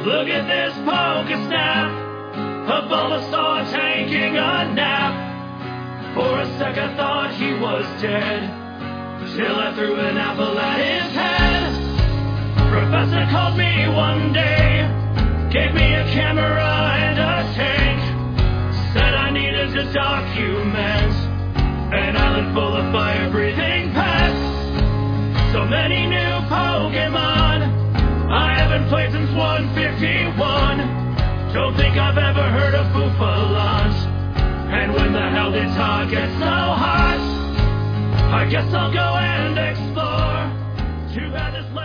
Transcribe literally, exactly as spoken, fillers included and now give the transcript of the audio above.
Look at this Pokesnap, a Bulbasaur taking a nap. For a sec I thought he was dead, till I threw an apple at his head. Professor called me one day, gave me a camera and a tank, said I needed to document an island full of fire-breathing pets. So many new Pokemon I haven't played since one fifty-one. Don't think I've ever heard of Bouffalant. And when the hell did talk get so hot? I guess I'll go and explore. Too bad this